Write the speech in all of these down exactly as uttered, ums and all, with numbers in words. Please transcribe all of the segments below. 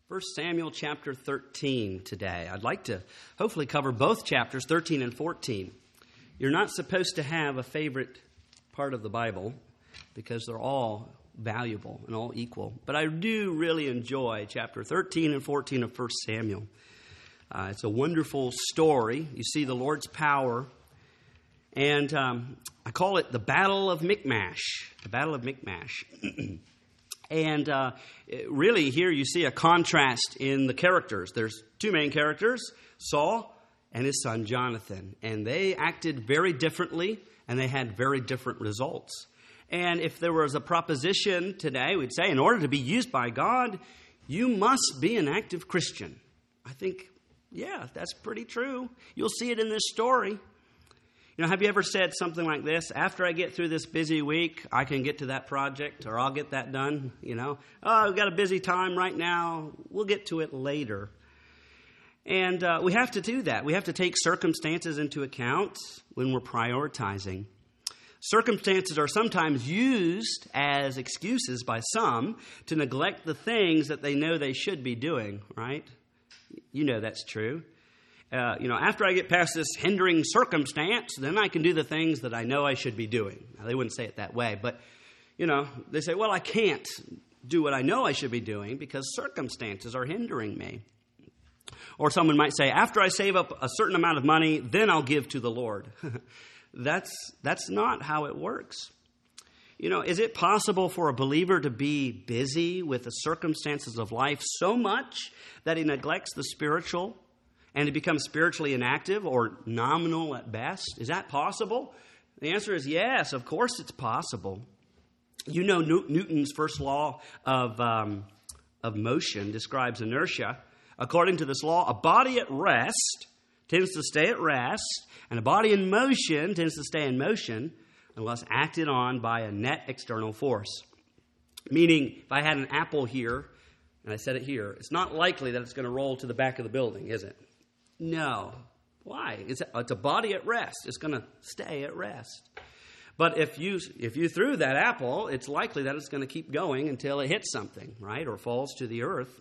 First Samuel chapter thirteen today. I'd like to hopefully cover both chapters, thirteen and fourteen. You're not supposed to have a favorite part of the Bible because they're all valuable and all equal. But I do really enjoy chapter thirteen and fourteen of First Samuel. Uh, it's a wonderful story. You see the Lord's power. And um, I call it the Battle of Michmash. The Battle of Michmash. And uh, really here you see a contrast in the characters. There's two main characters, Saul and his son Jonathan. And they acted very differently, and they had very different results. And if there was a proposition today, we'd say in order to be used by God, you must be an active Christian. I think, yeah, that's pretty true. You'll see it in this story. You know, have you ever said something like this? After I get through this busy week, I can get to that project, or I'll get that done, you know. Oh, I've got a busy time right now. We'll get to it later. And uh, we have to do that. We have to take circumstances into account when we're prioritizing. Circumstances are sometimes used as excuses by some to neglect the things that they know they should be doing, right? You know that's true. Uh, you know, after I get past this hindering circumstance, then I can do the things that I know I should be doing. Now, they wouldn't say it that way, but, you know, they say, well, I can't do what I know I should be doing because circumstances are hindering me. Or someone might say, after I save up a certain amount of money, then I'll give to the Lord. that's that's not how it works. You know, is it possible for a believer to be busy with the circumstances of life so much that he neglects the spiritual and to become spiritually inactive or nominal at best? Is that possible? The answer is yes, of course it's possible. You know Newton's first law of, um, of motion describes inertia. According to this law, a body at rest tends to stay at rest, and a body in motion tends to stay in motion unless acted on by a net external force. Meaning, if I had an apple here, and I set it here, it's not likely that it's going to roll to the back of the building, is it? No. Why? It's a, it's a body at rest. It's going to stay at rest. But if you if you threw that apple, it's likely that it's going to keep going until it hits something, right? Or falls to the earth.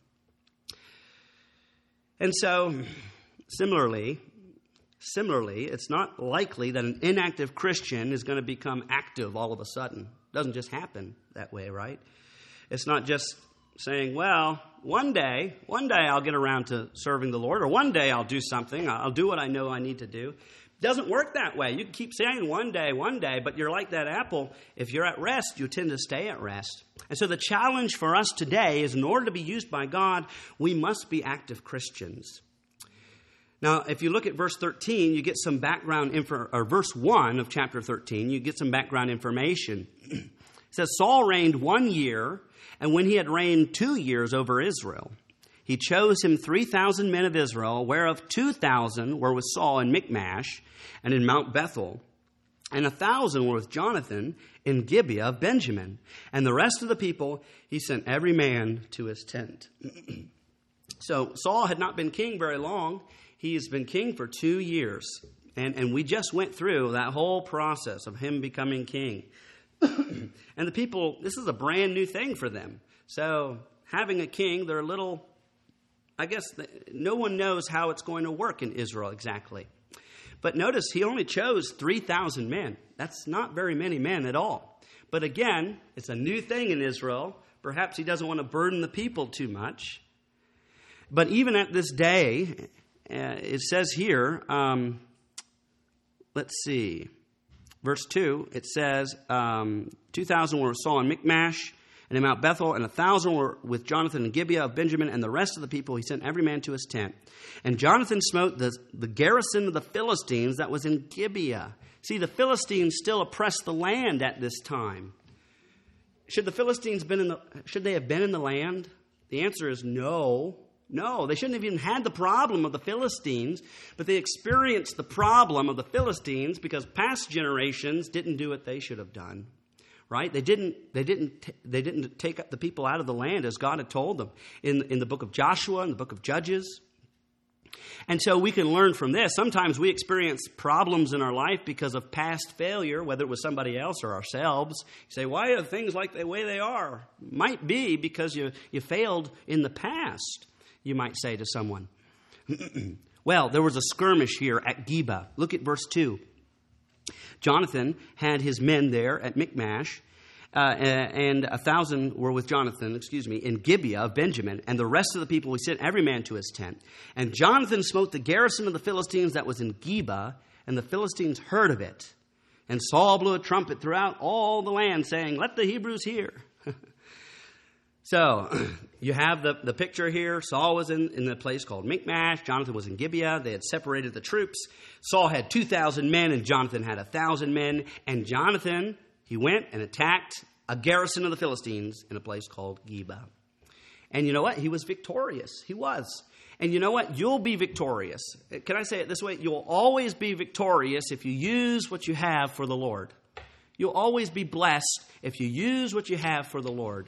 And so, similarly, similarly, it's not likely that an inactive Christian is going to become active all of a sudden. It doesn't just happen that way, right? It's not just saying, well, one day, one day I'll get around to serving the Lord, or one day I'll do something. I'll do what I know I need to do. It doesn't work that way. You keep saying one day, one day, but you're like that apple. If you're at rest, you tend to stay at rest. And so the challenge for us today is in order to be used by God, we must be active Christians. Now, if you look at verse thirteen, you get some background info, or verse one of chapter thirteen, you get some background information. It says, Saul reigned one year, and when he had reigned two years over Israel, he chose him three thousand men of Israel, whereof two thousand were with Saul in Michmash and in Mount Bethel, and a thousand were with Jonathan in Gibeah of Benjamin. And the rest of the people he sent every man to his tent. So Saul had not been king very long. He has been king for two years. And, and we just went through that whole process of him becoming king. And the people, this is a brand new thing for them. So having a king, they're a little, I guess, no one knows how it's going to work in Israel exactly. But notice he only chose three thousand men. That's not very many men at all. But again, it's a new thing in Israel. Perhaps he doesn't want to burden the people too much. But even at this day, uh, it says here, um, let's see. Verse two, it says, um, two thousand were with Saul in Michmash and in Mount Bethel, and one thousand were with Jonathan in Gibeah of Benjamin, and the rest of the people he sent every man to his tent. And Jonathan smote the, the garrison of the Philistines that was in Gibeah. See, the Philistines still oppressed the land at this time. Should the Philistines been in the, should they have been in the land? The answer is no. No, they shouldn't have even had the problem of the Philistines, but they experienced the problem of the Philistines because past generations didn't do what they should have done, right? They didn't. They didn't. They didn't take the people out of the land as God had told them in in the book of Joshua and the book of Judges. And so we can learn from this. Sometimes we experience problems in our life because of past failure, whether it was somebody else or ourselves. You say, why are things like the way they are? Might be because you, you failed in the past, you might say to someone. Well, there was a skirmish here at Geba. Look at verse two. Jonathan had his men there at Michmash, uh, and a thousand were with Jonathan, excuse me, in Gibeah of Benjamin, and the rest of the people he sent every man to his tent. And Jonathan smote the garrison of the Philistines that was in Geba, and the Philistines heard of it. And Saul blew a trumpet throughout all the land, saying, let the Hebrews hear. So, you have the, the picture here. Saul was in, in the place called Michmash. Jonathan was in Gibeah. They had separated the troops. Saul had two thousand men, and Jonathan had one thousand men. And Jonathan, he went and attacked a garrison of the Philistines in a place called Geba. And you know what? He was victorious. He was. And you know what? You'll be victorious. Can I say it this way? You'll always be victorious if you use what you have for the Lord. You'll always be blessed if you use what you have for the Lord.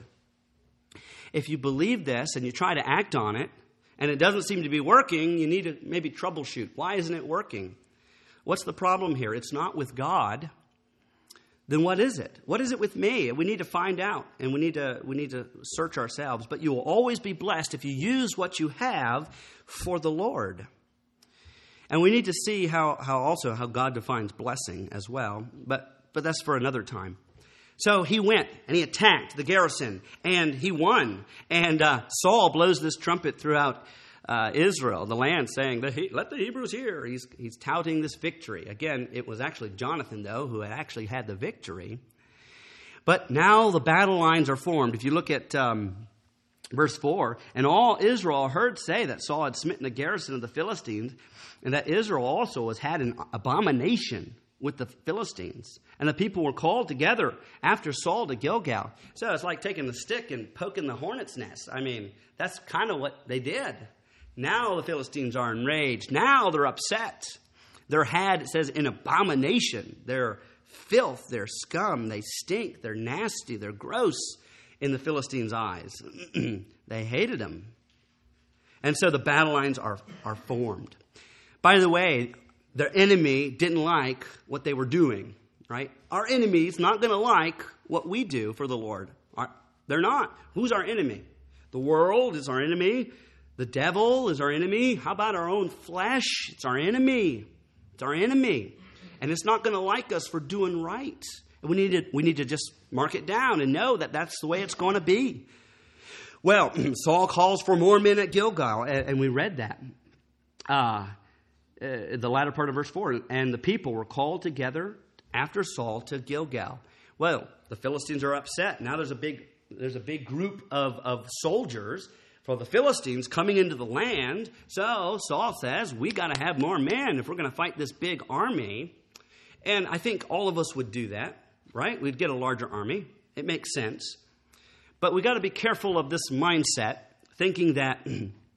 If you believe this and you try to act on it, and it doesn't seem to be working, you need to maybe troubleshoot. Why isn't it working? What's the problem here? It's not with God. Then what is it? What is it with me? We need to find out, and we need to we need to search ourselves. But you will always be blessed if you use what you have for the Lord. And we need to see how, how also how God defines blessing as well. But but that's for another time. So he went and he attacked the garrison, and he won. And uh, Saul blows this trumpet throughout uh, Israel, the land, saying, let the Hebrews hear. He's, he's touting this victory. Again, it was actually Jonathan, though, who had actually had the victory. But now the battle lines are formed. If you look at um, verse four, and all Israel heard say that Saul had smitten the garrison of the Philistines, and that Israel also has had an abomination with the Philistines. And the people were called together after Saul to Gilgal. So it's like taking the stick and poking the hornet's nest. I mean, that's kind of what they did. Now the Philistines are enraged. Now they're upset. They're had, it says, in abomination. They're filth. They're scum. They stink. They're nasty. They're gross in the Philistines' eyes. They hated them. And so the battle lines are, are formed. By the way, their enemy didn't like what they were doing, right? Our enemy's not going to like what we do for the Lord. They're not. Who's our enemy? The world is our enemy. The devil is our enemy. How about our own flesh? It's our enemy. It's our enemy. And it's not going to like us for doing right. And we need to, we need to just mark it down and know that that's the way it's going to be. Well, Saul calls for more men at Gilgal, and we read that. Uh, uh, the latter part of verse four. And the people were called together after Saul to Gilgal. Well, the Philistines are upset. Now there's a big there's a big group of, of soldiers for the Philistines coming into the land. So Saul says, we got to have more men if we're going to fight this big army. And I think all of us would do that, right? We'd get a larger army. It makes sense. But we got to be careful of this mindset, thinking that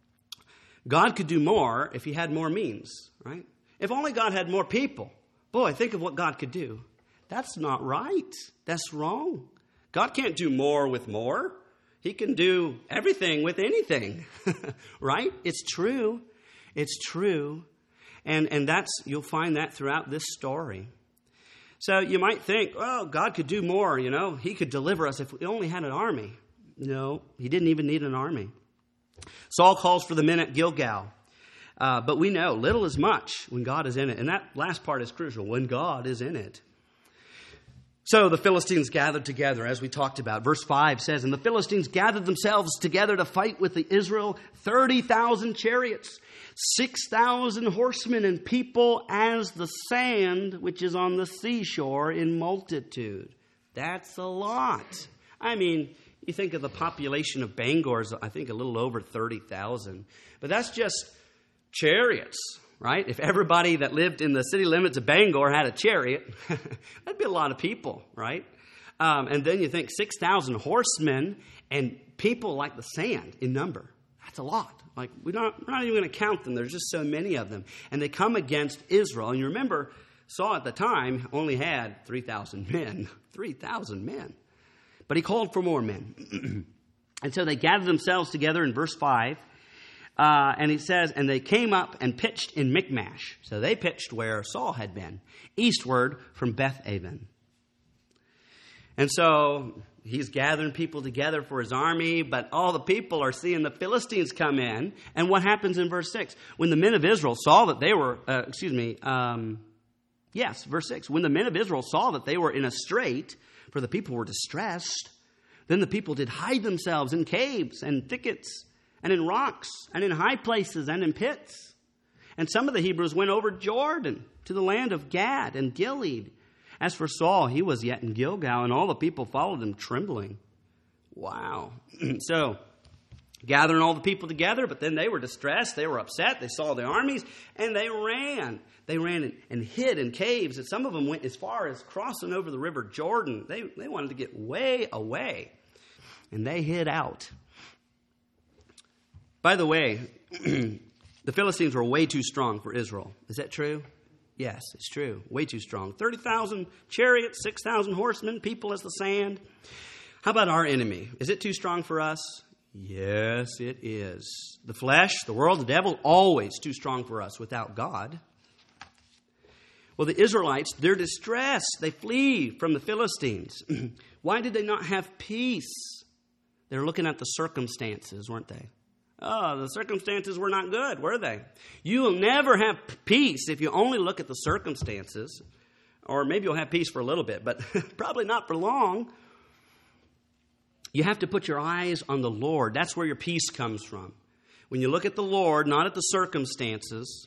God could do more if he had more means, right? If only God had more people. Boy, think of what God could do. That's not right. That's wrong. God can't do more with more. He can do everything with anything, right? It's true. It's true. And and that's you'll find that throughout this story. So you might think, oh, God could do more, you know. He could deliver us if we only had an army. No, he didn't even need an army. Saul calls for the men at Gilgal. Uh, but we know little is much when God is in it. And that last part is crucial, when God is in it. So the Philistines gathered together, as we talked about. Verse five says, and the Philistines gathered themselves together to fight with the Israel, thirty thousand chariots, six thousand horsemen, and people as the sand which is on the seashore in multitude. That's a lot. I mean, you think of the population of Bangor is, I think, a little over thirty thousand. But that's just chariots. Right? If everybody that lived in the city limits of Bangor had a chariot, that'd be a lot of people, right? Um, and then you think six thousand horsemen and people like the sand in number. That's a lot. Like, we're not, we're not even going to count them. There's just so many of them. And they come against Israel. And you remember, Saul at the time only had three thousand men. three thousand men. But he called for more men. And so they gathered themselves together in verse five. Uh, and he says, and they came up and pitched in Michmash. So they pitched where Saul had been, eastward from Beth-aven. And so he's gathering people together for his army, but all the people are seeing the Philistines come in. And what happens in verse six? When the men of Israel saw that they were, uh, excuse me, um, yes, verse six. When the men of Israel saw that they were in a strait, for the people were distressed, then the people did hide themselves in caves and thickets and in rocks and in high places and in pits. And some of the Hebrews went over Jordan to the land of Gad and Gilead. As for Saul, he was yet in Gilgal, and all the people followed him trembling. Wow. So, gathering all the people together, but then they were distressed, they were upset, they saw the armies, and they ran. They ran and, and hid in caves, and some of them went as far as crossing over the river Jordan. They, they wanted to get way away, and they hid out. By the way, the Philistines were way too strong for Israel. Is that true? Yes, it's true. Way too strong. thirty thousand chariots, six thousand horsemen, people as the sand. How about our enemy? Is it too strong for us? Yes, it is. The flesh, the world, the devil, always too strong for us without God. Well, the Israelites, they're distressed. They flee from the Philistines. Why did they not have peace? They're looking at the circumstances, weren't they? Oh, the circumstances were not good, were they? You will never have peace if you only look at the circumstances. Or maybe you'll have peace for a little bit, but probably not for long. You have to put your eyes on the Lord. That's where your peace comes from. When you look at the Lord, not at the circumstances.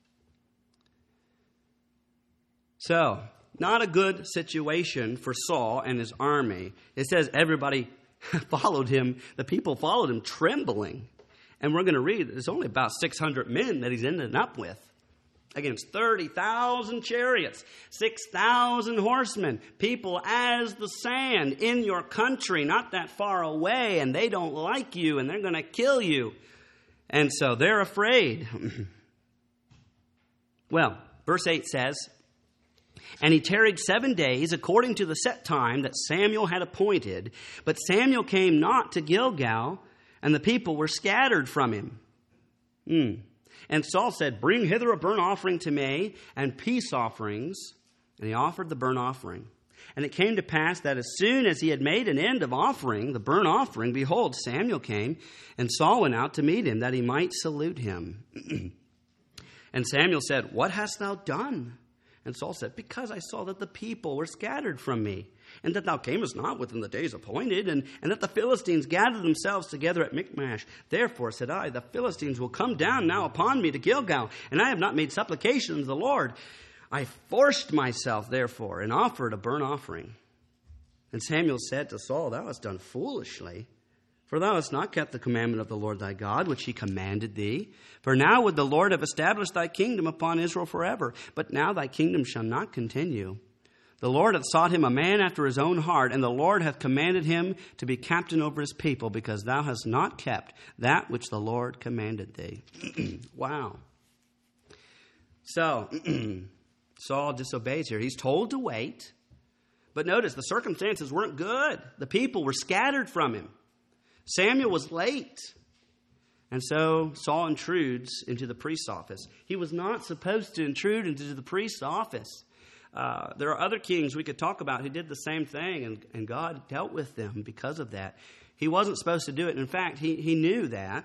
So, not a good situation for Saul and his army. It says everybody followed him. The people followed him trembling. And we're going to read, there's only about six hundred men that he's ended up with. Against thirty thousand chariots, six thousand horsemen, people as the sand in your country, not that far away, and they don't like you, and they're going to kill you. And so they're afraid. Well, verse eight says, and he tarried seven days according to the set time that Samuel had appointed. But Samuel came not to Gilgal, and the people were scattered from him. Hmm. And Saul said, bring hither a burnt offering to me, and peace offerings. And he offered the burnt offering. And it came to pass that as soon as he had made an end of offering the burnt offering, behold, Samuel came, and Saul went out to meet him, that he might salute him. And Samuel said, what hast thou done? And Saul said, because I saw that the people were scattered from me, and that thou camest not within the days appointed, and, and that the Philistines gathered themselves together at Michmash. Therefore, said I, the Philistines will come down now upon me to Gilgal, and I have not made supplication to the Lord. I forced myself, therefore, and offered a burnt offering. And Samuel said to Saul, thou hast done foolishly, for thou hast not kept the commandment of the Lord thy God, which he commanded thee. For now would the Lord have established thy kingdom upon Israel forever. But now thy kingdom shall not continue. The Lord hath sought him a man after his own heart, and the Lord hath commanded him to be captain over his people, because thou hast not kept that which the Lord commanded thee. Wow. So, Saul disobeys here. He's told to wait. But notice, the circumstances weren't good. The people were scattered from him. Samuel was late. And so Saul intrudes into the priest's office. He was not supposed to intrude into the priest's office. Uh, there are other kings we could talk about who did the same thing, and, and God dealt with them because of that. He wasn't supposed to do it. In fact, he, he knew that.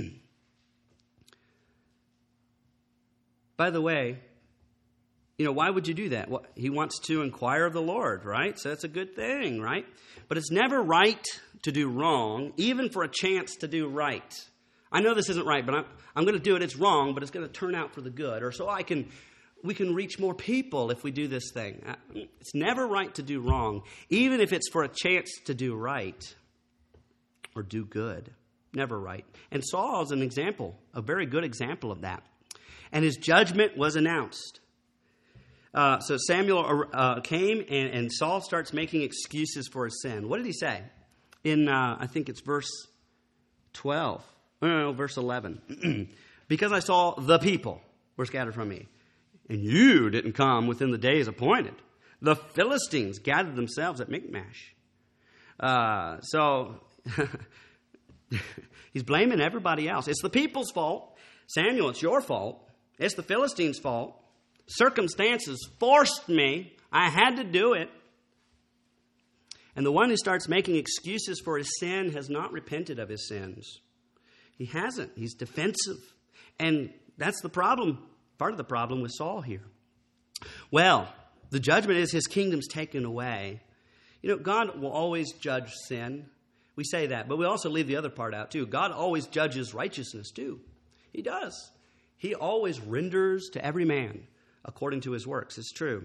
By the way, you know, why would you do that? Well, he wants to inquire of the Lord, right? So that's a good thing, right? But it's never right to do wrong, even for a chance to do right. I know this isn't right, but I'm, I'm going to do it. It's wrong, but it's going to turn out for the good. Or so I can, we can reach more people if we do this thing. It's never right to do wrong, even if it's for a chance to do right or do good. Never right. And Saul is an example, a very good example of that. And his judgment was announced. Uh, so Samuel uh, came, and, and Saul starts making excuses for his sin. What did he say? In, uh, I think it's verse twelve. No, no, no, verse eleven. Because I saw the people were scattered from me, and you didn't come within the days appointed. The Philistines gathered themselves at Michmash. Uh, so, He's blaming everybody else. It's the people's fault. Samuel, it's your fault. It's the Philistines' fault. Circumstances forced me. I had to do it. And the one who starts making excuses for his sin has not repented of his sins. He hasn't. He's defensive. And that's the problem, part of the problem with Saul here. Well, the judgment is his kingdom's taken away. You know, God will always judge sin. We say that, but we also leave the other part out too. God always judges righteousness too. He does. He always renders to every man according to his works. It's true.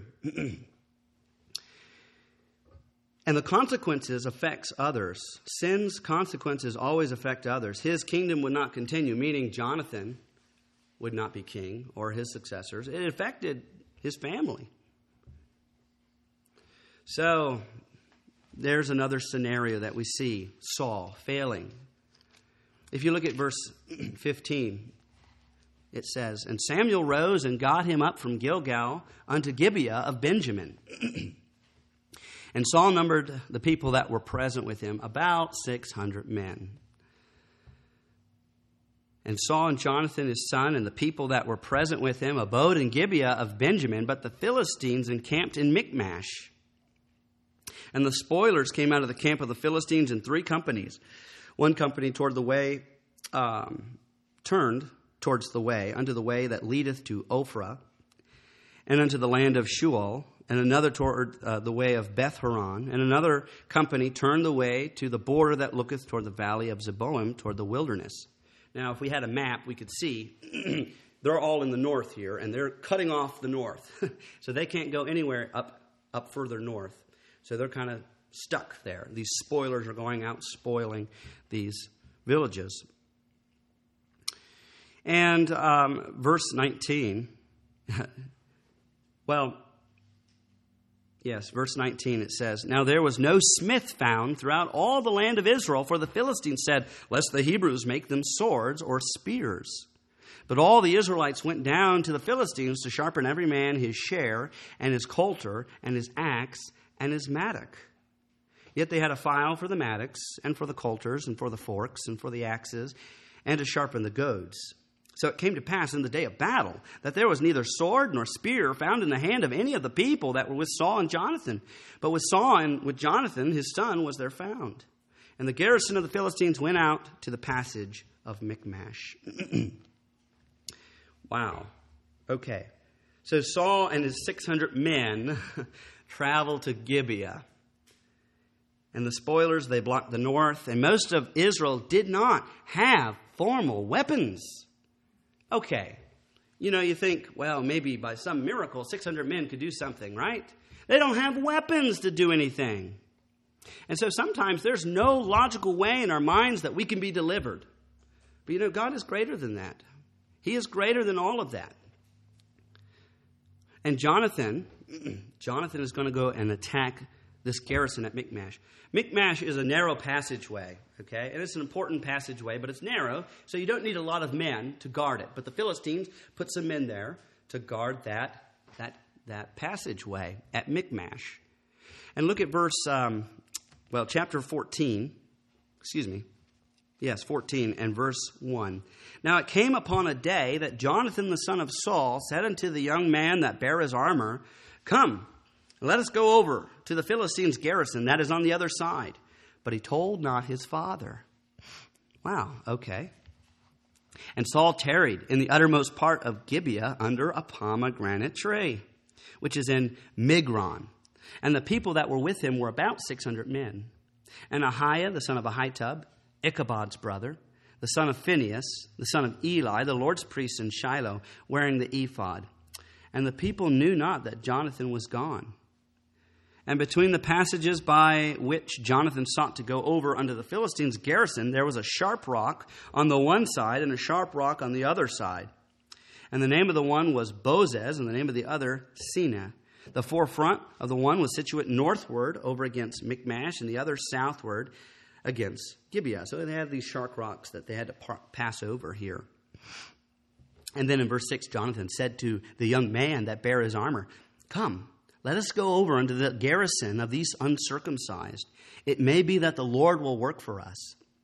And the consequences affects others. Sin's consequences always affect others. His kingdom would not continue, meaning Jonathan would not be king or his successors. It affected his family. So there's another scenario that we see, Saul failing. If you look at verse fifteen, it says, "And Samuel rose and got him up from Gilgal unto Gibeah of Benjamin. And Saul numbered the people that were present with him, about six hundred men. And Saul and Jonathan his son and the people that were present with him abode in Gibeah of Benjamin, but the Philistines encamped in Michmash. And the spoilers came out of the camp of the Philistines in three companies. One company toward the way, um, turned towards the way, unto the way that leadeth to Ophrah, and unto the land of Shual, and another toward uh, the way of Beth-horon, and another company turned the way to the border that looketh toward the valley of Zeboim, toward the wilderness." Now, if we had a map, we could see they're all in the north here, and they're cutting off the north. So they can't go anywhere up, up further north. So they're kind of stuck there. These spoilers are going out spoiling these villages. And um, verse nineteen, well, yes, verse nineteen, it says, "Now there was no smith found throughout all the land of Israel, for the Philistines said, lest the Hebrews make them swords or spears. But all the Israelites went down to the Philistines to sharpen every man his share, and his coulter, and his axe, and his mattock. Yet they had a file for the mattocks, and for the coulters, and for the forks, and for the axes, and to sharpen the goads. So it came to pass in the day of battle that there was neither sword nor spear found in the hand of any of the people that were with Saul and Jonathan. But with Saul and with Jonathan, his son, was there found. And the garrison of the Philistines went out to the passage of Michmash." Wow. Okay. So Saul and his six hundred men traveled to Gibeah. And the spoilers, they blocked the north. And most of Israel did not have formal weapons. Okay, you know, you think, well, maybe by some miracle, six hundred men could do something, right? They don't have weapons to do anything. And so sometimes there's no logical way in our minds that we can be delivered. But you know, God is greater than that. He is greater than all of that. And Jonathan, Jonathan is going to go and attack this garrison at Michmash. Michmash is a narrow passageway, okay? And it's an important passageway, but it's narrow, so you don't need a lot of men to guard it. But the Philistines put some men there to guard that, that, that passageway at Michmash. And look at verse, um, well, chapter fourteen, excuse me. Yes, fourteen and verse one. "Now it came upon a day that Jonathan the son of Saul said unto the young man that bare his armor, Come, let us go over to the Philistines' garrison that is on the other side. But he told not his father." Wow, okay. "And Saul tarried in the uttermost part of Gibeah under a pomegranate tree, which is in Migron. And the people that were with him were about six hundred men. And Ahiah, the son of Ahitub, Ichabod's brother, the son of Phinehas, the son of Eli, the Lord's priest in Shiloh, wearing the ephod. And the people knew not that Jonathan was gone. And between the passages by which Jonathan sought to go over unto the Philistines' garrison, there was a sharp rock on the one side and a sharp rock on the other side. And the name of the one was Bozez, and the name of the other Seneh. The forefront of the one was situate northward over against Michmash, and the other southward against Gibeah." So they had these sharp rocks that they had to par- pass over here. And then in verse six, Jonathan said to the young man that bare his armor, "Come, let us go over unto the garrison of these uncircumcised. It may be that the Lord will work for us.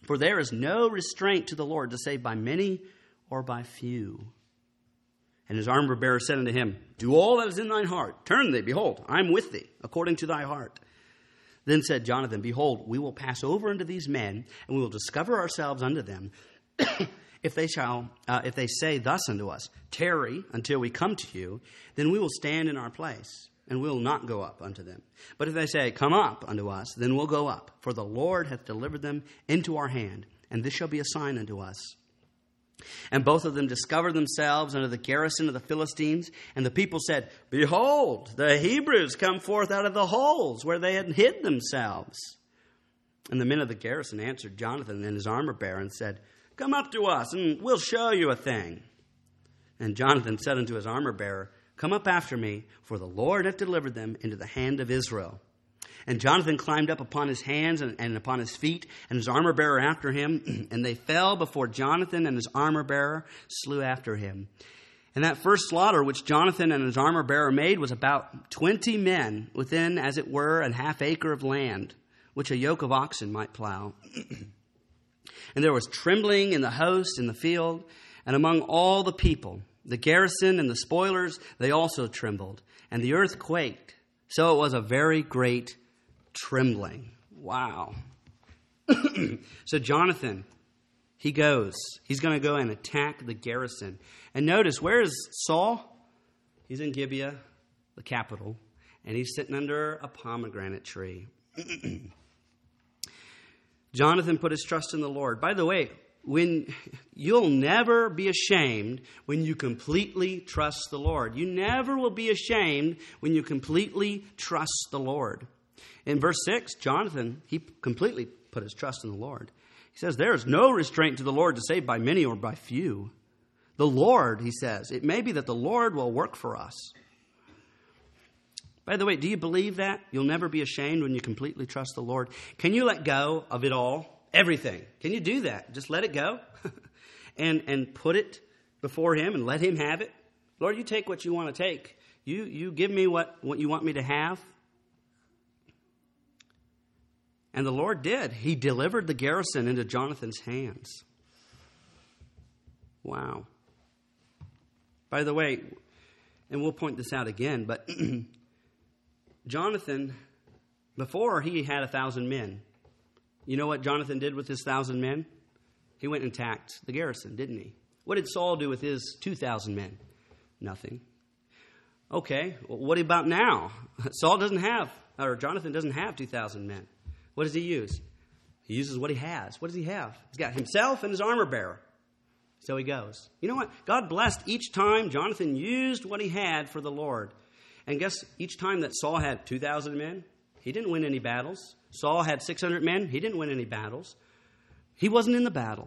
For there is no restraint to the Lord to save by many or by few. And his armor bearer said unto him, Do all that is in thine heart. Turn thee, behold, I am with thee, according to thy heart. Then said Jonathan, Behold, we will pass over unto these men, and we will discover ourselves unto them. If they shall, uh, if they say thus unto us, Tarry until we come to you, then we will stand in our place, and we will not go up unto them. But if they say, Come up unto us, then we'll go up. For the Lord hath delivered them into our hand, and this shall be a sign unto us. And both of them discovered themselves unto the garrison of the Philistines. And the people said, Behold, the Hebrews come forth out of the holes where they had hid themselves. And the men of the garrison answered Jonathan and his armor bearer and said, Come up to us, and we'll show you a thing. And Jonathan said unto his armor bearer, Come up after me, for the Lord hath delivered them into the hand of Israel. And Jonathan climbed up upon his hands and, and upon his feet, and his armor-bearer after him. And they fell before Jonathan, and his armor-bearer slew after him. And that first slaughter which Jonathan and his armor-bearer made was about twenty men within, as it were, an half acre of land, which a yoke of oxen might plow. And there was trembling in the host in the field, and among all the people. The garrison and the spoilers, they also trembled, and the earth quaked. So it was a very great trembling. Wow. So Jonathan, he goes. He's going to go and attack the garrison. And notice, where is Saul? He's in Gibeah, the capital, and he's sitting under a pomegranate tree. Jonathan put his trust in the Lord. By the way, when you'll never be ashamed when you completely trust the Lord. You never will be ashamed when you completely trust the Lord. In verse six, Jonathan, he completely put his trust in the Lord. He says, There is no restraint to the Lord to save by many or by few. The Lord, he says, it may be that the Lord will work for us. By the way, do you believe that? You'll never be ashamed when you completely trust the Lord. Can you let go of it all? Everything. Can you do that? Just let it go and and put it before him and let him have it. Lord, you take what you want to take. You you give me what, what you want me to have. And the Lord did. He delivered the garrison into Jonathan's hands. Wow. By the way, and we'll point this out again, but Jonathan, before he had a thousand men, you know what Jonathan did with his thousand men? He went and attacked the garrison, didn't he? What did Saul do with his two thousand men? Nothing. Okay, well, what about now? Saul doesn't have, or Jonathan doesn't have two thousand men. What does he use? He uses what he has. What does he have? He's got himself and his armor bearer. So he goes. You know what? God blessed each time Jonathan used what he had for the Lord. And guess each time that Saul had two thousand men, he didn't win any battles. Saul had six hundred men. He didn't win any battles. He wasn't in the battle.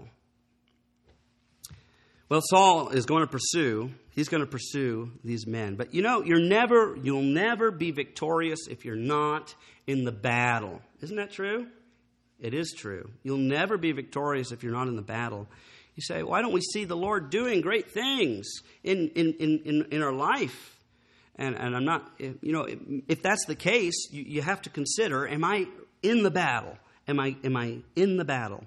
Well, Saul is going to pursue, he's going to pursue these men. But you know, you're never, you'll never be victorious if you're not in the battle. Isn't that true? It is true. You'll never be victorious if you're not in the battle. You say, why don't we see the Lord doing great things in, in, in, in our life? And, and I'm not, you know, if that's the case, you, you have to consider, am I in the battle? Am I, am I in the battle?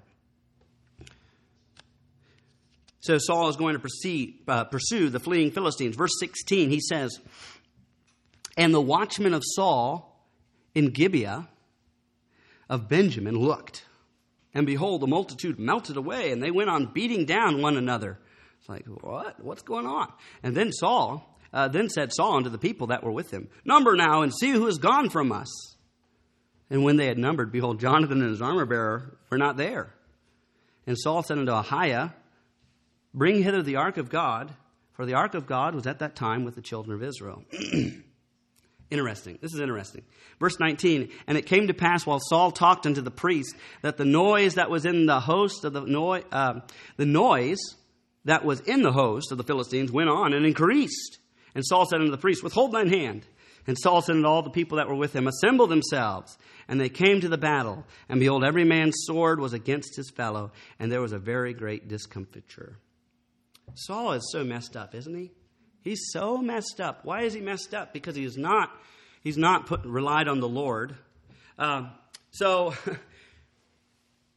So Saul is going to proceed, uh, pursue the fleeing Philistines. Verse sixteen, he says, And the watchmen of Saul in Gibeah of Benjamin looked, and behold, the multitude melted away, and they went on beating down one another. It's like, what? What's going on? And then Saul... Uh, then said Saul unto the people that were with him, Number now, and see who is gone from us. And when they had numbered, behold, Jonathan and his armor-bearer were not there. And Saul said unto Ahiah, Bring hither the ark of God, for the ark of God was at that time with the children of Israel. Interesting. This is interesting. Verse nineteen, And it came to pass while Saul talked unto the priest, that the noise that was in the host of the noise, uh, the noise that was in the host of the Philistines went on and increased. And Saul said unto the priest, Withhold thine hand. And Saul said unto all the people that were with him, Assemble themselves. And they came to the battle. And behold, every man's sword was against his fellow. And there was a very great discomfiture. Saul is so messed up, isn't he? He's so messed up. Why is he messed up? Because he's not, he's not put, relied on the Lord. Uh, so,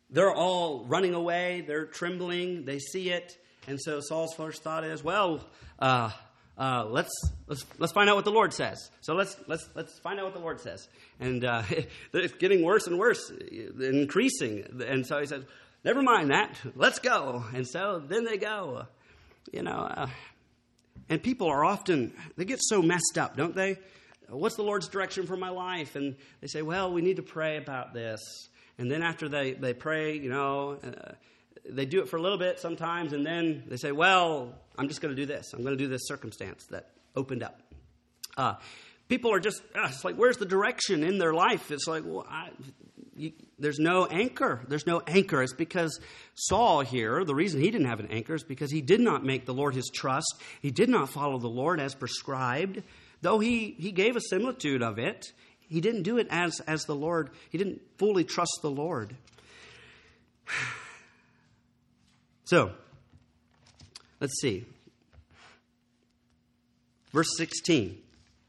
they're all running away. They're trembling. They see it. And so Saul's first thought is, well, uh, uh, let's let's let's find out what the Lord says. So let's let's let's find out what the Lord says. And uh, it's getting worse and worse, increasing. And so he says, never mind that. Let's go. And so then they go. You know, uh, and people are often, they get so messed up, don't they? What's the Lord's direction for my life? And they say, well, we need to pray about this. And then after they, they pray, you know, uh, they do it for a little bit sometimes, and then they say, well, I'm just going to do this. I'm going to do this circumstance that opened up. Uh, people are just, uh, it's like, where's the direction in their life? It's like, well, I, you, there's no anchor. There's no anchor. It's because Saul here, the reason he didn't have an anchor is because he did not make the Lord his trust. He did not follow the Lord as prescribed. Though he, he gave a similitude of it, he didn't do it as, as the Lord. He didn't fully trust the Lord. So, let's see. Verse sixteen.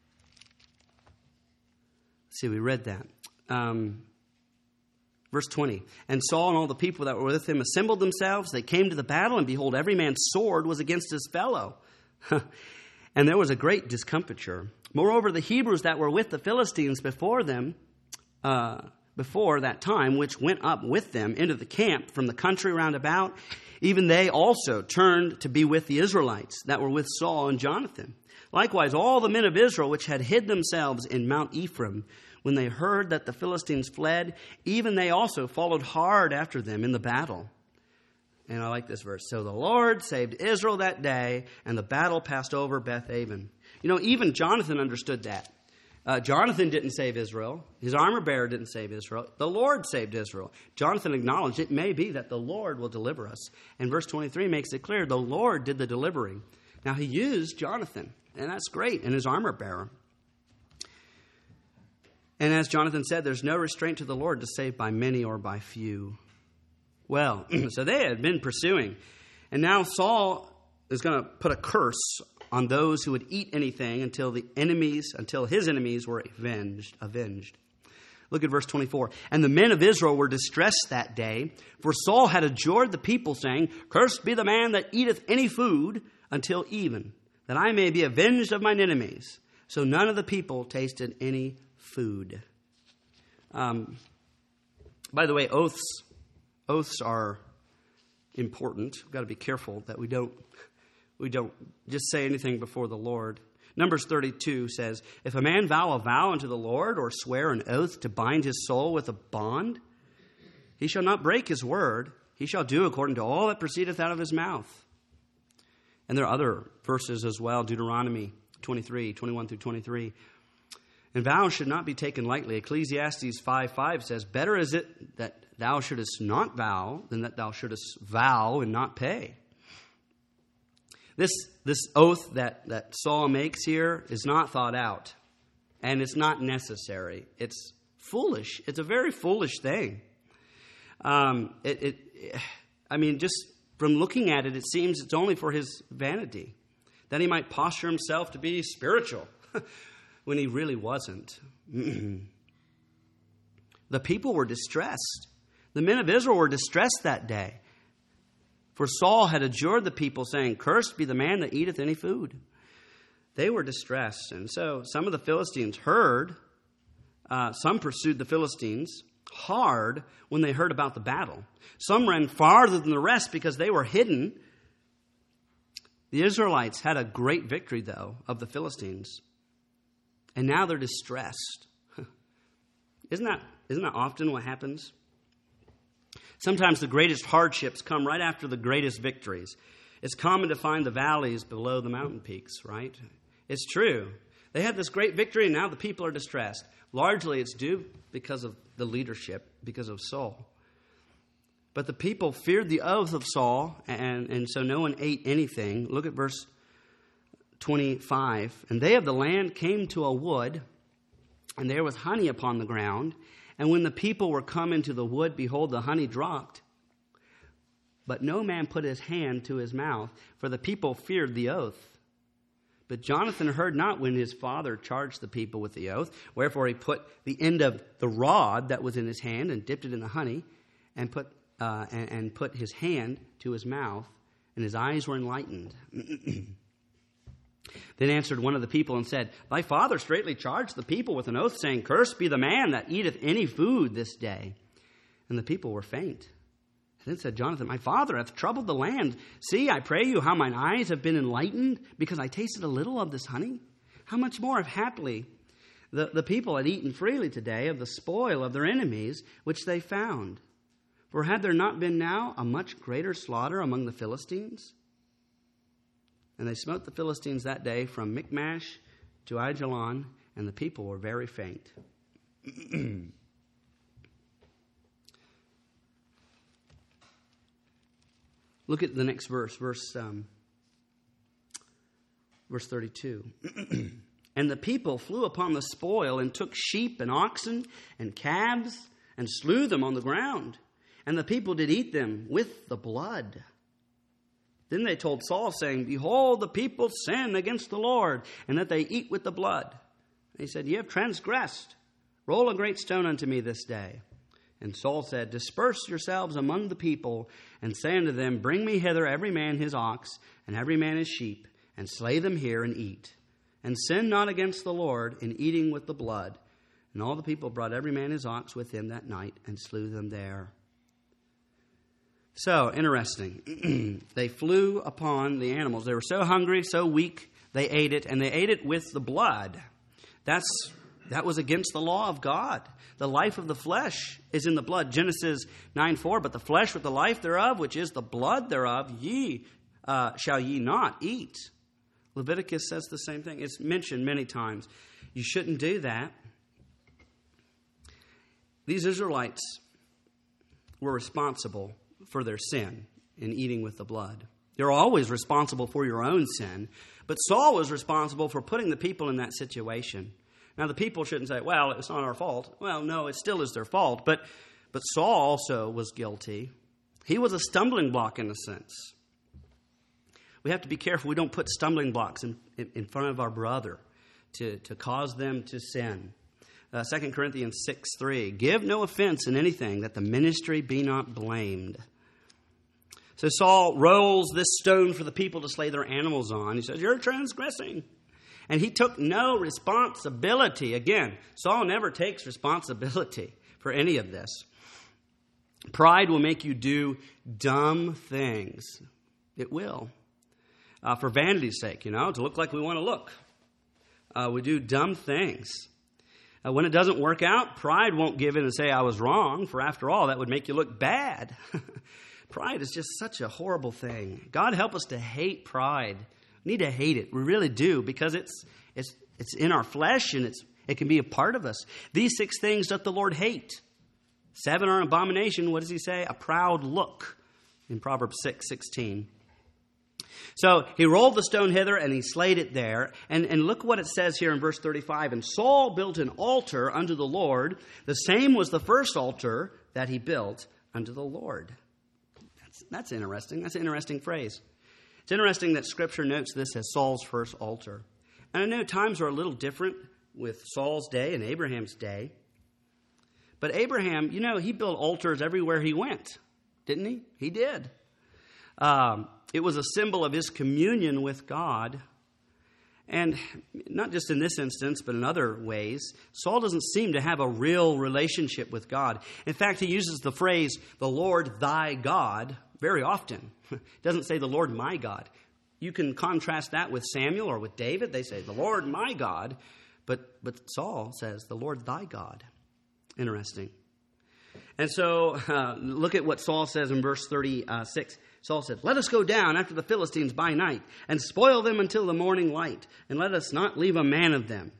Let's see, we read that. Um, verse twenty. And Saul and all the people that were with him assembled themselves. They came to the battle, and behold, every man's sword was against his fellow. And there was a great discomfiture. Moreover, the Hebrews that were with the Philistines before them, uh, before that time, which went up with them into the camp from the country round about, even they also turned to be with the Israelites that were with Saul and Jonathan. Likewise, all the men of Israel which had hid themselves in Mount Ephraim, when they heard that the Philistines fled, even they also followed hard after them in the battle. And I like this verse. So the Lord saved Israel that day, and the battle passed over Beth-aven. You know, even Jonathan understood that. Uh, Jonathan didn't save Israel. His armor bearer didn't save Israel. The Lord saved Israel. Jonathan acknowledged it may be that the Lord will deliver us. And verse twenty-three makes it clear the Lord did the delivering. Now, he used Jonathan, and that's great, and his armor bearer. And as Jonathan said, there's no restraint to the Lord to save by many or by few. Well, so they had been pursuing. And now Saul is going to put a curse on those who would eat anything until the enemies, until his enemies were avenged. avenged. Look at verse twenty-four. And the men of Israel were distressed that day, for Saul had adjured the people, saying, Cursed be the man that eateth any food until even, that I may be avenged of mine enemies. So none of the people tasted any food. Um, by the way, oaths, oaths are important. We've got to be careful that we don't We don't just say anything before the Lord. Numbers thirty-two says, If a man vow a vow unto the Lord, or swear an oath to bind his soul with a bond, he shall not break his word. He shall do according to all that proceedeth out of his mouth. And there are other verses as well, Deuteronomy twenty-three, twenty-one through twenty-three. And vows should not be taken lightly. Ecclesiastes five five says, Better is it that thou shouldest not vow than that thou shouldest vow and not pay. This this oath that, that Saul makes here is not thought out, and it's not necessary. It's foolish. It's a very foolish thing. Um, it, it, I mean, just from looking at it, it seems it's only for his vanity, that he might posture himself to be spiritual when he really wasn't. The people were distressed. The men of Israel were distressed that day. For Saul had adjured the people, saying, Cursed be the man that eateth any food. They were distressed. And so some of the Philistines heard, uh, some pursued the Philistines hard when they heard about the battle. Some ran farther than the rest because they were hidden. The Israelites had a great victory, though, of the Philistines. And now they're distressed. Isn't that, isn't that often what happens? Sometimes the greatest hardships come right after the greatest victories. It's common to find the valleys below the mountain peaks, right? It's true. They had this great victory, and now the people are distressed. Largely, it's due because of the leadership, because of Saul. But the people feared the oath of Saul, and, and so no one ate anything. Look at verse twenty-five. And they of the land came to a wood, and there was honey upon the ground. And when the people were come into the wood, behold, the honey dropped. But no man put his hand to his mouth, for the people feared the oath. But Jonathan heard not when his father charged the people with the oath. Wherefore he put the end of the rod that was in his hand and dipped it in the honey, and put uh, and, and put his hand to his mouth, and his eyes were enlightened. Then answered one of the people and said, Thy father straitly charged the people with an oath, saying, Cursed be the man that eateth any food this day. And the people were faint. Then said Jonathan, My father hath troubled the land. See, I pray you, how mine eyes have been enlightened, because I tasted a little of this honey. How much more if haply the, the people had eaten freely today of the spoil of their enemies, which they found. For had there not been now a much greater slaughter among the Philistines? And they smote the Philistines that day from Michmash to Aijalon, and the people were very faint. Look at the next verse, verse um, verse thirty-two. And the people flew upon the spoil and took sheep and oxen and calves and slew them on the ground. And the people did eat them with the blood. Then they told Saul, saying, Behold, the people sin against the Lord, and that they eat with the blood. And he said, Ye have transgressed. Roll a great stone unto me this day. And Saul said, Disperse yourselves among the people, and say unto them, Bring me hither every man his ox, and every man his sheep, and slay them here and eat. And sin not against the Lord in eating with the blood. And all the people brought every man his ox with him that night, and slew them there. So, interesting. They flew upon the animals. They were so hungry, so weak, they ate it, and they ate it with the blood. That's That was against the law of God. The life of the flesh is in the blood. Genesis nine four, But the flesh with the life thereof, which is the blood thereof, ye uh, shall ye not eat. Leviticus says the same thing. It's mentioned many times. You shouldn't do that. These Israelites were responsible for their sin in eating with the blood. You're always responsible for your own sin, but Saul was responsible for putting the people in that situation. Now, the people shouldn't say, well, it's not our fault. Well, no, it still is their fault, but but Saul also was guilty. He was a stumbling block in a sense. We have to be careful we don't put stumbling blocks in, in, in front of our brother to, to cause them to sin. Uh, Second Corinthians six three, Give no offense in anything, that the ministry be not blamed. So Saul rolls this stone for the people to slay their animals on. He says, You're transgressing. And he took no responsibility. Again, Saul never takes responsibility for any of this. Pride will make you do dumb things. It will. Uh, for vanity's sake, you know, to look like we want to look. Uh, we do dumb things. Uh, when it doesn't work out, pride won't give in and say, I was wrong, for after all, that would make you look bad. Pride is just such a horrible thing. God help us to hate pride. We need to hate it. We really do, because it's it's it's in our flesh, and it's it can be a part of us. These six things doth the Lord hate. Seven are an abomination. What does he say? A proud look in Proverbs six sixteen. So he rolled the stone hither, and he slayed it there. And, and look what it says here in verse thirty-five. And Saul built an altar unto the Lord. The same was the first altar that he built unto the Lord. That's, that's interesting. That's an interesting phrase. It's interesting that Scripture notes this as Saul's first altar. And I know times are a little different with Saul's day and Abraham's day. But Abraham, you know, he built altars everywhere he went, didn't he? He did. Um, it was a symbol of his communion with God. And not just in this instance, but in other ways, Saul doesn't seem to have a real relationship with God. In fact, he uses the phrase, the Lord thy God, very often. It doesn't say the Lord my God. You can contrast that with Samuel or with David. They say the Lord my God. But, but Saul says the Lord thy God. Interesting. And so uh, look at what Saul says in verse thirty-six. Saul said, Let us go down after the Philistines by night and spoil them until the morning light, and let us not leave a man of them.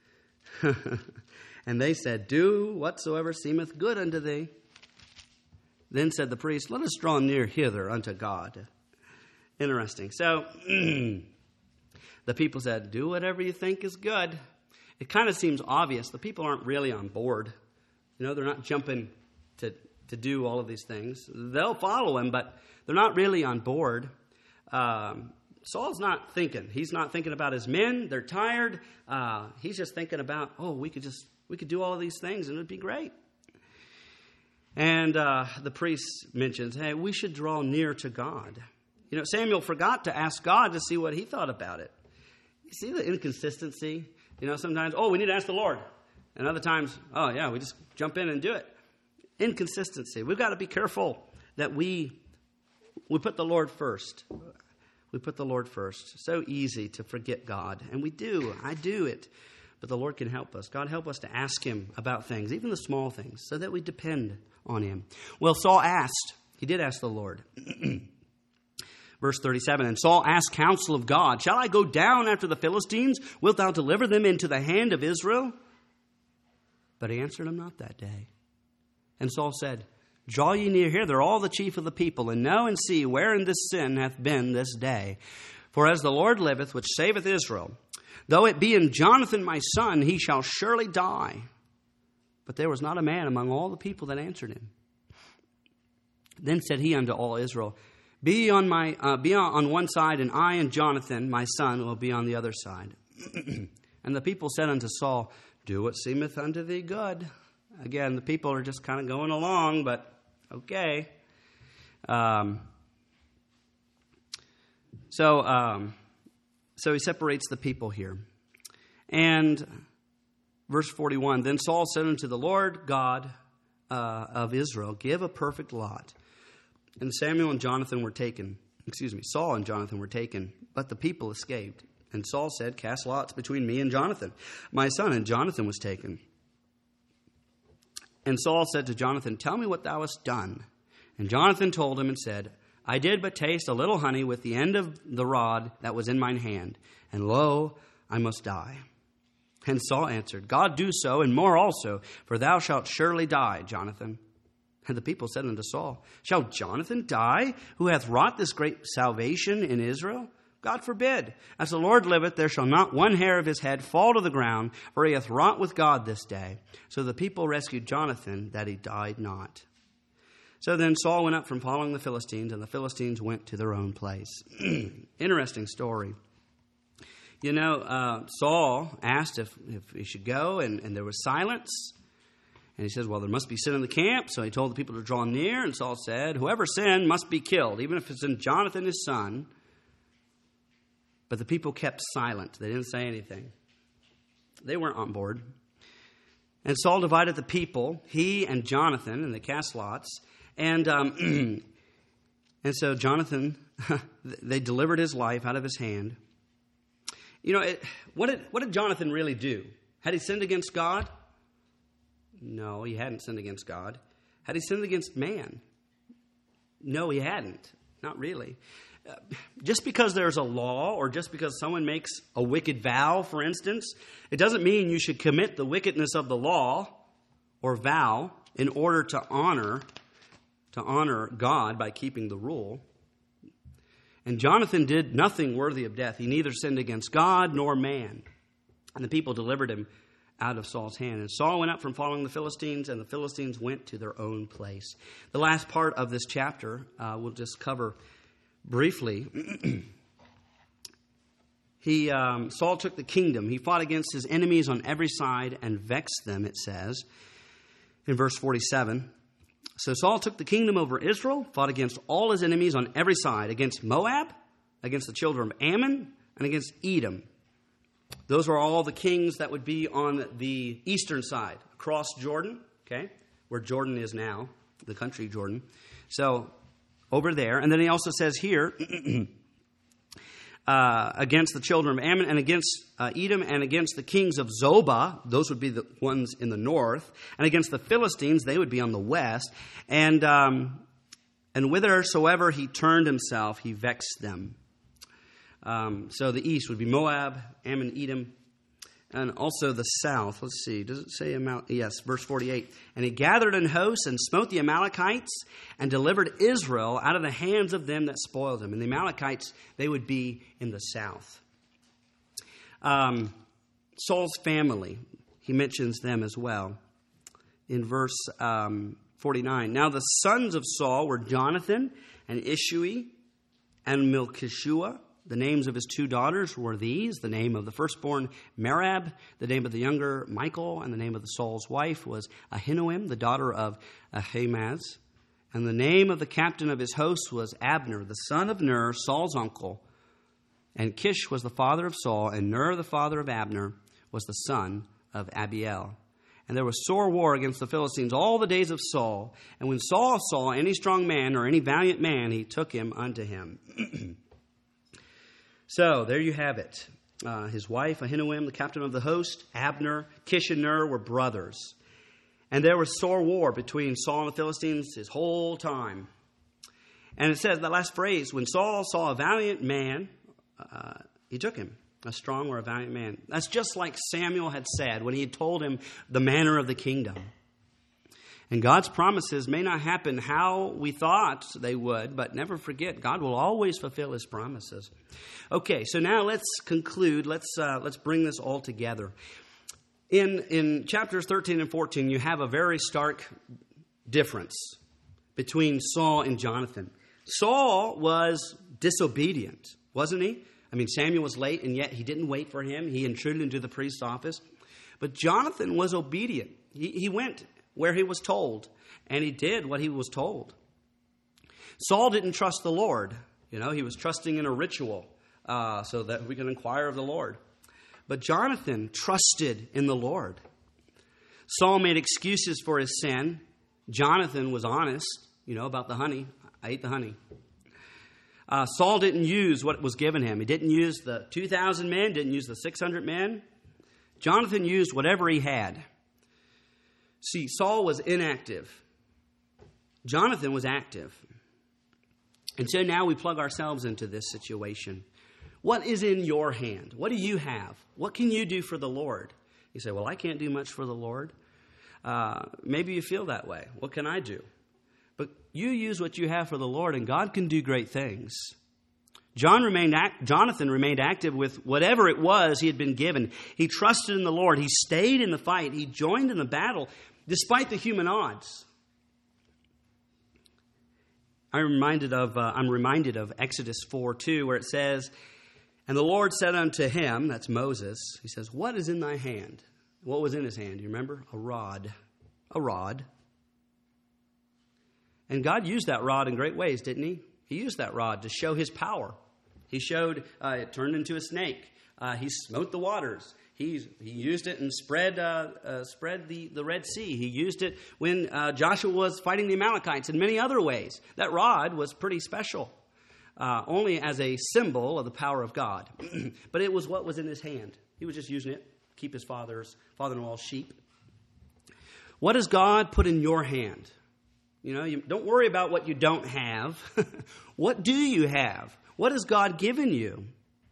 And they said, Do whatsoever seemeth good unto thee. Then said the priest, Let us draw near hither unto God. Interesting. So the people said, Do whatever you think is good. It kind of seems obvious. The people aren't really on board. You know, they're not jumping to, to do all of these things. They'll follow him, but they're not really on board. Um, Saul's not thinking. He's not thinking about his men. They're tired. Uh, he's just thinking about, oh, we could just we could do all of these things and it'd be great. And uh, the priest mentions, hey, we should draw near to God. You know, Samuel forgot to ask God to see what he thought about it. You see the inconsistency? You know, sometimes, oh, we need to ask the Lord. And other times, oh, yeah, we just jump in and do it. Inconsistency. We've got to be careful that we we put the Lord first. We put the Lord first. So easy to forget God. And we do. I do it. But the Lord can help us. God help us to ask him about things, even the small things, so that we depend on him. Well, Saul asked. He did ask the Lord. Verse thirty-seven, and Saul asked counsel of God, shall I go down after the Philistines? Wilt thou deliver them into the hand of Israel? But he answered him not that day. And Saul said, draw ye near hither all the chief of the people, and know and see wherein this sin hath been this day. For as the Lord liveth, which saveth Israel, though it be in Jonathan my son, he shall surely die. But there was not a man among all the people that answered him. Then said he unto all Israel, Be on my uh, be on one side, and I and Jonathan my son will be on the other side. And the people said unto Saul, do what seemeth unto thee good. Again, the people are just kind of going along, but okay. Um, so, um, so he separates the people here. And verse forty-one, then Saul said unto the Lord God uh, of Israel, give a perfect lot. And Samuel and Jonathan were taken. Excuse me, Saul and Jonathan were taken, but the people escaped. And Saul said, cast lots between me and Jonathan, my son. And Jonathan was taken. And Saul said to Jonathan, tell me what thou hast done. And Jonathan told him and said, I did but taste a little honey with the end of the rod that was in mine hand. And lo, I must die. And Saul answered, God do so, and more also, for thou shalt surely die, Jonathan. And the people said unto Saul, shall Jonathan die, who hath wrought this great salvation in Israel? God forbid. As the Lord liveth, there shall not one hair of his head fall to the ground, for he hath wrought with God this day. So the people rescued Jonathan, that he died not. So then Saul went up from following the Philistines, and the Philistines went to their own place. Interesting story. You know, uh, Saul asked if, if he should go, and, and there was silence. And he says, well, there must be sin in the camp. So he told the people to draw near. And Saul said, whoever sinned must be killed, even if it's in Jonathan his son. But the people kept silent. They didn't say anything. They weren't on board. And Saul divided the people, he and Jonathan, and they cast lots. And um, and so Jonathan, they delivered his life out of his hand. You know, it, what did what did Jonathan really do? Had he sinned against God? No, he hadn't sinned against God. Had he sinned against man? No, he hadn't. Not really. Uh, just because there's a law, or just because someone makes a wicked vow, for instance, it doesn't mean you should commit the wickedness of the law or vow in order to honor to honor God by keeping the rule. And Jonathan did nothing worthy of death. He neither sinned against God nor man. And the people delivered him out of Saul's hand. And Saul went up from following the Philistines, and the Philistines went to their own place. The last part of this chapter uh, we'll just cover briefly. he um, Saul took the kingdom. He fought against his enemies on every side and vexed them, it says, in verse forty-seven. So Saul took the kingdom over Israel, fought against all his enemies on every side, against Moab, against the children of Ammon, and against Edom. Those were all the kings that would be on the eastern side, across Jordan, okay, where Jordan is now, the country Jordan. So over there. And then he also says here, uh, against the children of Ammon, and against uh, Edom, and against the kings of Zobah. Those would be the ones in the north. And against the Philistines, they would be on the west. And um, and whithersoever he turned himself, he vexed them. Um, so the east would be Moab, Ammon, Edom, and also the south. Let's see. Does it say Amal? Yes, verse forty-eight. And he gathered in hosts and smote the Amalekites and delivered Israel out of the hands of them that spoiled him. And the Amalekites, they would be in the south. Um, Saul's family, he mentions them as well in verse um, forty-nine. Now the sons of Saul were Jonathan and Ishui and Melchishua, The names of his two daughters were these: the name of the firstborn Merab, the name of the younger Michal, and the name of the Saul's wife was Ahinoam, the daughter of Ahimaaz. And the name of the captain of his hosts was Abner, the son of Ner, Saul's uncle. And Kish was the father of Saul, and Ner, the father of Abner, was the son of Abiel. And there was sore war against the Philistines all the days of Saul. And when Saul saw any strong man or any valiant man, he took him unto him. So, there you have it. Uh, his wife, Ahinoam, the captain of the host, Abner, Kish and Ner were brothers. And there was sore war between Saul and the Philistines his whole time. And it says, that last phrase, when Saul saw a valiant man, uh, he took him. A strong or a valiant man. That's just like Samuel had said when he had told him the manner of the kingdom. And God's promises may not happen how we thought they would, but never forget, God will always fulfill his promises. Okay, so now let's conclude. Let's uh, let's bring this all together. In in chapters thirteen and fourteen, you have a very stark difference between Saul and Jonathan. Saul was disobedient, wasn't he? I mean, Samuel was late, and yet he didn't wait for him. He intruded into the priest's office. But Jonathan was obedient. He, he went where he was told, and he did what he was told. Saul didn't trust the Lord. You know, he was trusting in a ritual uh, so that we can inquire of the Lord. But Jonathan trusted in the Lord. Saul made excuses for his sin. Jonathan was honest, you know, about the honey. I ate the honey. Uh, Saul didn't use what was given him. He didn't use the two thousand men, didn't use the six hundred men. Jonathan used whatever he had. See, Saul was inactive. Jonathan was active. And so now we plug ourselves into this situation. What is in your hand? What do you have? What can you do for the Lord? You say, well, I can't do much for the Lord. Uh, maybe you feel that way. What can I do? But you use what you have for the Lord, and God can do great things. John remained act- Jonathan remained active with whatever it was he had been given. He trusted in the Lord. He stayed in the fight. He joined in the battle despite the human odds. I'm reminded of uh, I'm reminded of Exodus four two, where it says, "And the Lord said unto him," that's Moses, he says, "What is in thy hand?" What was in his hand? You remember? A rod. A rod. And God used that rod in great ways, didn't he? He used that rod to show his power. He showed uh, it turned into a snake. Uh, he smote the waters. He, he used it and spread uh, uh, spread the, the Red Sea. He used it when uh, Joshua was fighting the Amalekites in many other ways. That rod was pretty special, uh, only as a symbol of the power of God. But it was what was in his hand. He was just using it to keep his father's father-in-law's sheep. What does God put in your hand? You know, you don't worry about what you don't have. What do you have? What has God given you?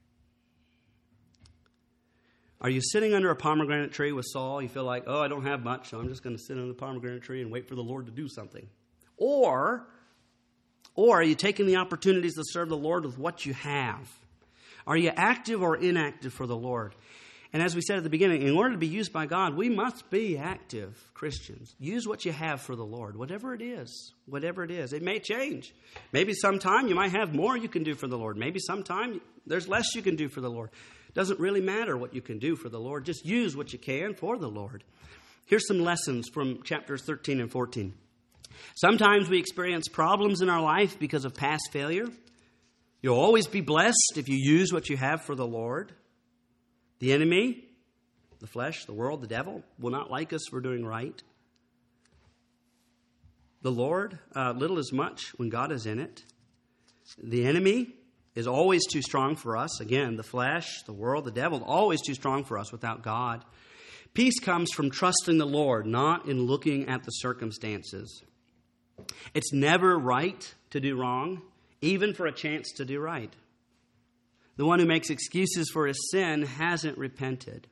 Are you sitting under a pomegranate tree with Saul? You feel like, oh, I don't have much, so I'm just going to sit under the pomegranate tree and wait for the Lord to do something. Or, or are you taking the opportunities to serve the Lord with what you have? Are you active or inactive for the Lord? And as we said at the beginning, in order to be used by God, we must be active Christians. Use what you have for the Lord, whatever it is, whatever it is. It may change. Maybe sometime you might have more you can do for the Lord. Maybe sometime there's less you can do for the Lord. It doesn't really matter what you can do for the Lord. Just use what you can for the Lord. Here's some lessons from chapters thirteen and fourteen. Sometimes we experience problems in our life because of past failure. You'll always be blessed if you use what you have for the Lord. The enemy, the flesh, the world, the devil, will not like us for doing right. The Lord, uh, little as much when God is in it. The enemy is always too strong for us. Again, the flesh, the world, the devil, always too strong for us without God. Peace comes from trusting the Lord, not in looking at the circumstances. It's never right to do wrong, even for a chance to do right. The one who makes excuses for his sin hasn't repented.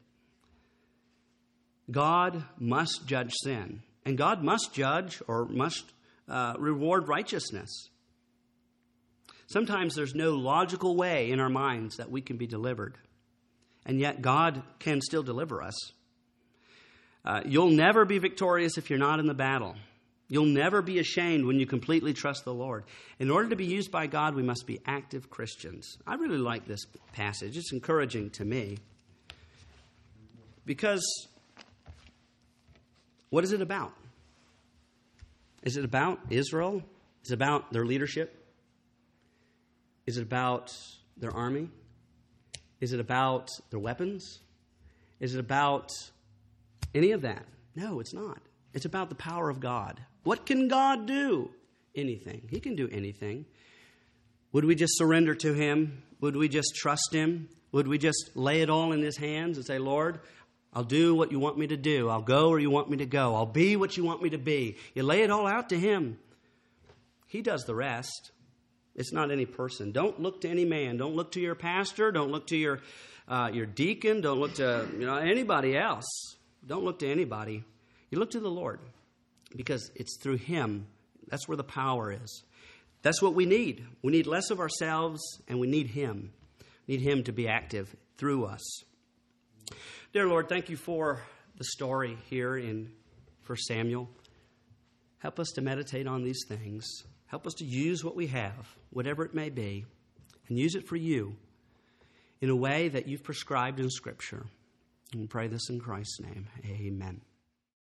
God must judge sin. And God must judge or must uh, reward righteousness. Sometimes there's no logical way in our minds that we can be delivered. And yet God can still deliver us. Uh, you'll never be victorious if you're not in the battle. You'll never be ashamed when you completely trust the Lord. In order to be used by God, we must be active Christians. I really like this passage. It's encouraging to me. Because what is it about? Is it about Israel? Is it about their leadership? Is it about their army? Is it about their weapons? Is it about any of that? No, it's not. It's about the power of God. What can God do? Anything. He can do anything. Would we just surrender to Him? Would we just trust Him? Would we just lay it all in His hands and say, Lord, I'll do what you want me to do. I'll go where you want me to go. I'll be what you want me to be. You lay it all out to Him. He does the rest. It's not any person. Don't look to any man. Don't look to your pastor. Don't look to your uh, your deacon. Don't look to you know anybody else. Don't look to anybody. You look to the Lord, because it's through Him. That's where the power is. That's what we need. We need less of ourselves, and we need Him. We need Him to be active through us. Dear Lord, thank you for the story here in First Samuel. Help us to meditate on these things. Help us to use what we have, whatever it may be, and use it for you in a way that you've prescribed in Scripture. And we pray this in Christ's name. Amen.